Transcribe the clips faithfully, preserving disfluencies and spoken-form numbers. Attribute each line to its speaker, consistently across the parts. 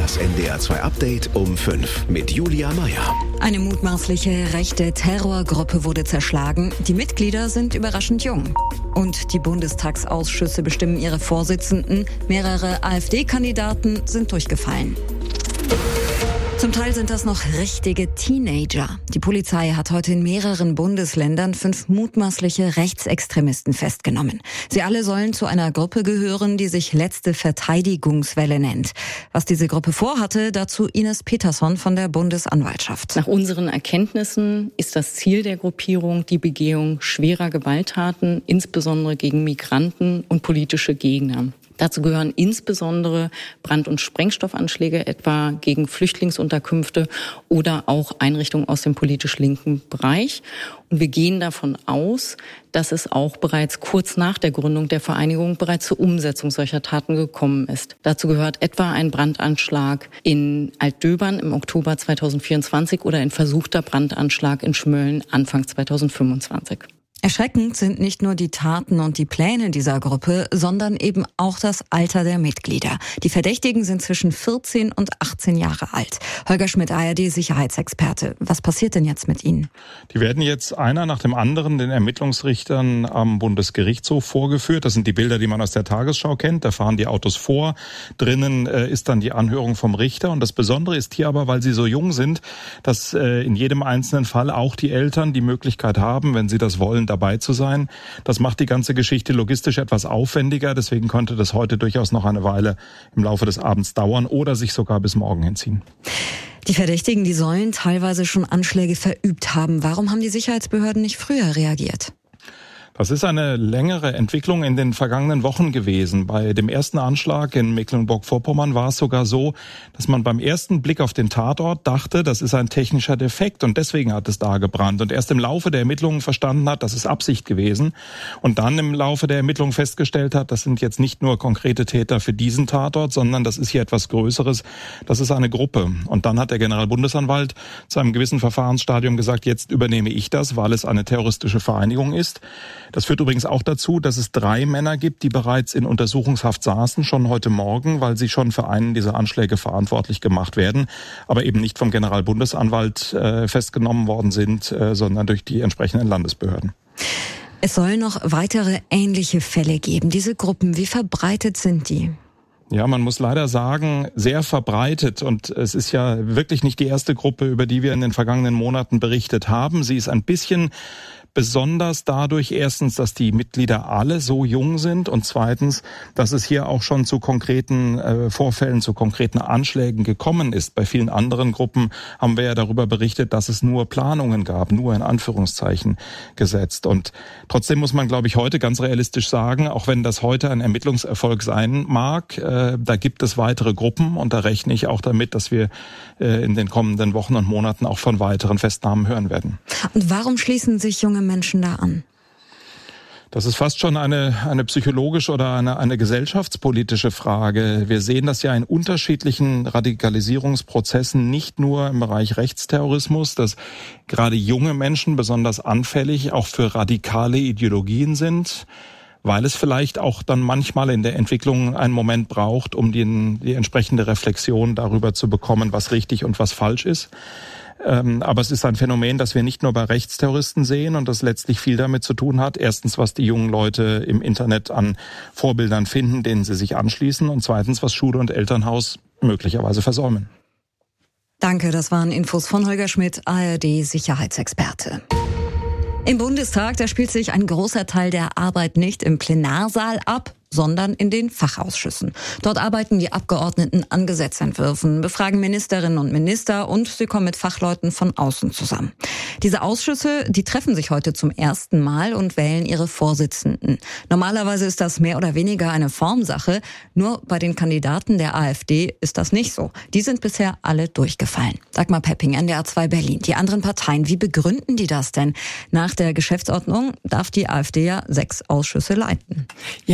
Speaker 1: Das N D R zwei Update um fünf mit Julia Meyer.
Speaker 2: Eine mutmaßliche rechte Terrorgruppe wurde zerschlagen. Die Mitglieder sind überraschend jung. Und die Bundestagsausschüsse bestimmen ihre Vorsitzenden. Mehrere AfD-Kandidaten sind durchgefallen. Zum Teil sind das noch richtige Teenager. Die Polizei hat heute in mehreren Bundesländern fünf mutmaßliche Rechtsextremisten festgenommen. Sie alle sollen zu einer Gruppe gehören, die sich Letzte Verteidigungswelle nennt. Was diese Gruppe vorhatte, dazu Ines Peterson von der Bundesanwaltschaft.
Speaker 3: Nach unseren Erkenntnissen ist das Ziel der Gruppierung die Begehung schwerer Gewalttaten, insbesondere gegen Migranten und politische Gegner. Dazu gehören insbesondere Brand- und Sprengstoffanschläge, etwa gegen Flüchtlingsunterkünfte oder auch Einrichtungen aus dem politisch linken Bereich. Und wir gehen davon aus, dass es auch bereits kurz nach der Gründung der Vereinigung bereits zur Umsetzung solcher Taten gekommen ist. Dazu gehört etwa ein Brandanschlag in Altdöbern im Oktober zweitausendvierundzwanzig oder ein versuchter Brandanschlag in Schmölln Anfang zweitausendfünfundzwanzig.
Speaker 2: Erschreckend sind nicht nur die Taten und die Pläne dieser Gruppe, sondern eben auch das Alter der Mitglieder. Die Verdächtigen sind zwischen vierzehn und achtzehn Jahre alt. Holger Schmidt, A R D-Sicherheitsexperte. Was passiert denn jetzt mit ihnen?
Speaker 4: Die werden jetzt einer nach dem anderen den Ermittlungsrichtern am Bundesgerichtshof vorgeführt. Das sind die Bilder, die man aus der Tagesschau kennt. Da fahren die Autos vor. Drinnen äh, ist dann die Anhörung vom Richter. Und das Besondere ist hier aber, weil sie so jung sind, dass äh, in jedem einzelnen Fall auch die Eltern die Möglichkeit haben, wenn sie das wollen, dabei zu sein. Das macht die ganze Geschichte logistisch etwas aufwendiger. Deswegen könnte das heute durchaus noch eine Weile im Laufe des Abends dauern oder sich sogar bis morgen hinziehen.
Speaker 2: Die Verdächtigen, die sollen teilweise schon Anschläge verübt haben. Warum haben die Sicherheitsbehörden nicht früher reagiert?
Speaker 4: Das ist eine längere Entwicklung in den vergangenen Wochen gewesen. Bei dem ersten Anschlag in Mecklenburg-Vorpommern war es sogar so, dass man beim ersten Blick auf den Tatort dachte, das ist ein technischer Defekt und deswegen hat es da gebrannt. Und erst im Laufe der Ermittlungen verstanden hat, das ist Absicht gewesen. Und dann im Laufe der Ermittlungen festgestellt hat, das sind jetzt nicht nur konkrete Täter für diesen Tatort, sondern das ist hier etwas Größeres. Das ist eine Gruppe. Und dann hat der Generalbundesanwalt zu einem gewissen Verfahrensstadium gesagt, jetzt übernehme ich das, weil es eine terroristische Vereinigung ist. Das führt übrigens auch dazu, dass es drei Männer gibt, die bereits in Untersuchungshaft saßen, schon heute Morgen, weil sie schon für einen dieser Anschläge verantwortlich gemacht werden, aber eben nicht vom Generalbundesanwalt äh, festgenommen worden sind, äh, sondern durch die entsprechenden Landesbehörden.
Speaker 2: Es soll noch weitere ähnliche Fälle geben. Diese Gruppen, wie verbreitet sind die?
Speaker 4: Ja, man muss leider sagen, sehr verbreitet. Und es ist ja wirklich nicht die erste Gruppe, über die wir in den vergangenen Monaten berichtet haben. Sie ist ein bisschen besonders dadurch erstens, dass die Mitglieder alle so jung sind und zweitens, dass es hier auch schon zu konkreten äh, Vorfällen, zu konkreten Anschlägen gekommen ist. Bei vielen anderen Gruppen haben wir ja darüber berichtet, dass es nur Planungen gab, nur in Anführungszeichen gesetzt. Und trotzdem muss man, glaube ich, heute ganz realistisch sagen, auch wenn das heute ein Ermittlungserfolg sein mag, äh, da gibt es weitere Gruppen und da rechne ich auch damit, dass wir äh, in den kommenden Wochen und Monaten auch von weiteren Festnahmen hören werden.
Speaker 2: Und warum schließen sich junge Menschen da an?
Speaker 4: Das ist fast schon eine, eine psychologische oder eine, eine gesellschaftspolitische Frage. Wir sehen das ja in unterschiedlichen Radikalisierungsprozessen, nicht nur im Bereich Rechtsterrorismus, dass gerade junge Menschen besonders anfällig auch für radikale Ideologien sind, weil es vielleicht auch dann manchmal in der Entwicklung einen Moment braucht, um die, die entsprechende Reflexion darüber zu bekommen, was richtig und was falsch ist. Aber es ist ein Phänomen, das wir nicht nur bei Rechtsterroristen sehen und das letztlich viel damit zu tun hat. Erstens, was die jungen Leute im Internet an Vorbildern finden, denen sie sich anschließen und zweitens, was Schule und Elternhaus möglicherweise versäumen.
Speaker 2: Danke, das waren Infos von Holger Schmidt, A R D-Sicherheitsexperte. Im Bundestag, da spielt sich ein großer Teil der Arbeit nicht im Plenarsaal ab, sondern in den Fachausschüssen. Dort arbeiten die Abgeordneten an Gesetzentwürfen, befragen Ministerinnen und Minister und sie kommen mit Fachleuten von außen zusammen. Diese Ausschüsse, die treffen sich heute zum ersten Mal und wählen ihre Vorsitzenden. Normalerweise ist das mehr oder weniger eine Formsache, nur bei den Kandidaten der AfD ist das nicht so. Die sind bisher alle durchgefallen. Dagmar Pepping, N D R zwei Berlin. Die anderen Parteien, wie begründen die das denn? Nach der Geschäftsordnung darf die AfD ja sechs Ausschüsse leiten.
Speaker 5: Ja, aber die Begründung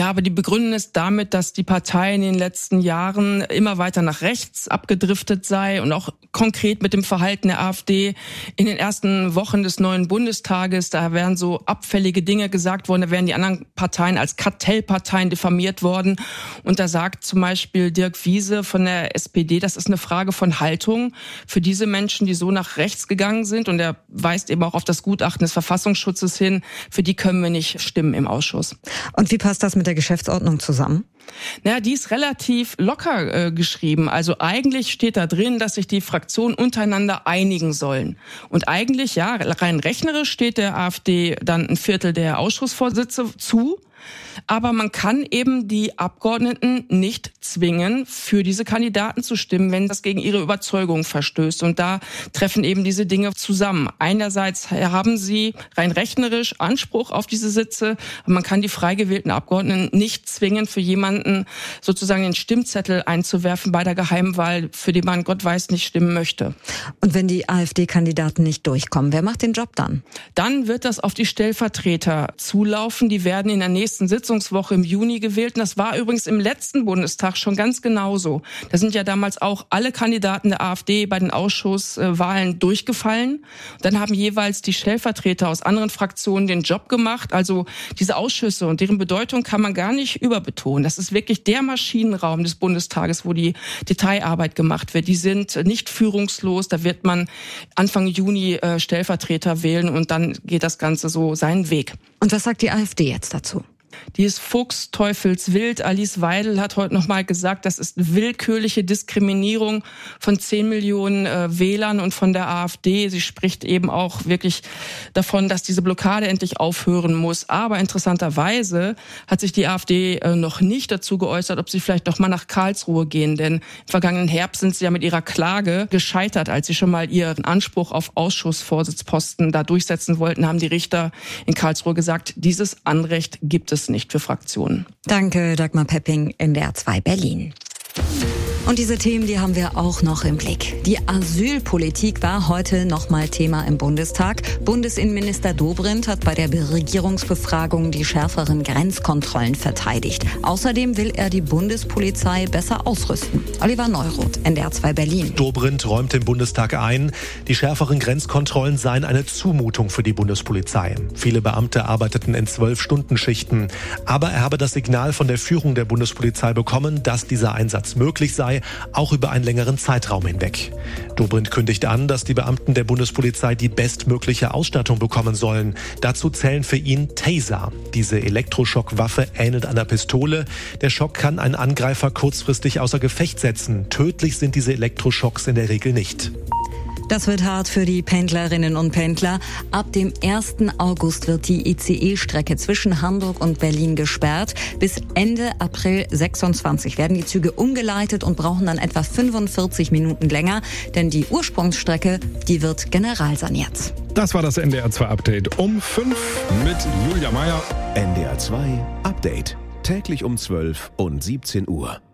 Speaker 5: begründen es damit, dass die Partei in den letzten Jahren immer weiter nach rechts abgedriftet sei und auch konkret mit dem Verhalten der AfD in den ersten Wochen des neuen Bundestages, da wären so abfällige Dinge gesagt worden, da wären die anderen Parteien als Kartellparteien diffamiert worden. Und da sagt zum Beispiel Dirk Wiese von der S P D, das ist eine Frage von Haltung für diese Menschen, die so nach rechts gegangen sind. Und er weist eben auch auf das Gutachten des Verfassungsschutzes hin, für die können wir nicht stimmen im Ausschuss.
Speaker 2: Und wie passt das mit der Geschäftsordnung zusammen?
Speaker 5: Naja, die ist relativ locker äh, geschrieben. Also eigentlich steht da drin, dass sich die Fraktionen untereinander einigen sollen. Und eigentlich, ja, rein rechnerisch steht der AfD dann ein Viertel der Ausschussvorsitze zu. Aber man kann eben die Abgeordneten nicht zwingen, für diese Kandidaten zu stimmen, wenn das gegen ihre Überzeugung verstößt. Und da treffen eben diese Dinge zusammen. Einerseits haben sie rein rechnerisch Anspruch auf diese Sitze, aber man kann die frei gewählten Abgeordneten nicht zwingen, für jemanden sozusagen den Stimmzettel einzuwerfen bei der Geheimwahl, für den man Gott weiß nicht stimmen möchte.
Speaker 2: Und wenn die AfD-Kandidaten nicht durchkommen, wer macht den Job dann?
Speaker 5: Dann wird das auf die Stellvertreter zulaufen. Die werden in der nächsten Sitzungswoche im Juni gewählt. Und das war übrigens im letzten Bundestag schon ganz genauso. Da sind ja damals auch alle Kandidaten der AfD bei den Ausschusswahlen durchgefallen. Dann haben jeweils die Stellvertreter aus anderen Fraktionen den Job gemacht. Also diese Ausschüsse und deren Bedeutung kann man gar nicht überbetonen. Das ist wirklich der Maschinenraum des Bundestages, wo die Detailarbeit gemacht wird. Die sind nicht führungslos. Da wird man Anfang Juni äh, Stellvertreter wählen und dann geht das Ganze so seinen Weg.
Speaker 2: Und was sagt die AfD jetzt dazu?
Speaker 5: Die ist fuchsteufelswild. Alice Weidel hat heute noch mal gesagt, das ist willkürliche Diskriminierung von zehn Millionen äh, Wählern und von der AfD. Sie spricht eben auch wirklich davon, dass diese Blockade endlich aufhören muss. Aber interessanterweise hat sich die AfD äh, noch nicht dazu geäußert, ob sie vielleicht noch mal nach Karlsruhe gehen. Denn im vergangenen Herbst sind sie ja mit ihrer Klage gescheitert, als sie schon mal ihren Anspruch auf Ausschussvorsitzposten da durchsetzen wollten, haben die Richter in Karlsruhe gesagt, dieses Anrecht gibt es nicht für Fraktionen.
Speaker 2: Danke, Dagmar Pepping, N D R zwei Berlin. Und diese Themen, die haben wir auch noch im Blick. Die Asylpolitik war heute nochmal Thema im Bundestag. Bundesinnenminister Dobrindt hat bei der Regierungsbefragung die schärferen Grenzkontrollen verteidigt. Außerdem will er die Bundespolizei besser ausrüsten. Oliver Neuroth, N D R zwei Berlin.
Speaker 6: Dobrindt räumt im Bundestag ein, die schärferen Grenzkontrollen seien eine Zumutung für die Bundespolizei. Viele Beamte arbeiteten in zwölf-Stunden-Schichten. Aber er habe das Signal von der Führung der Bundespolizei bekommen, dass dieser Einsatz möglich sei, auch über einen längeren Zeitraum hinweg. Dobrindt kündigt an, dass die Beamten der Bundespolizei die bestmögliche Ausstattung bekommen sollen. Dazu zählen für ihn Taser. Diese Elektroschockwaffe ähnelt einer Pistole. Der Schock kann einen Angreifer kurzfristig außer Gefecht setzen. Tödlich sind diese Elektroschocks in der Regel nicht.
Speaker 2: Das wird hart für die Pendlerinnen und Pendler. Ab dem ersten August wird die I C E-Strecke zwischen Hamburg und Berlin gesperrt. Bis Ende April sechsundzwanzig werden die Züge umgeleitet und brauchen dann etwa fünfundvierzig Minuten länger. Denn die Ursprungsstrecke, die wird generalsaniert.
Speaker 7: Das war das N D R zwei Update um fünf mit Julia Meyer.
Speaker 1: N D R zwei Update. Täglich um zwölf und siebzehn Uhr.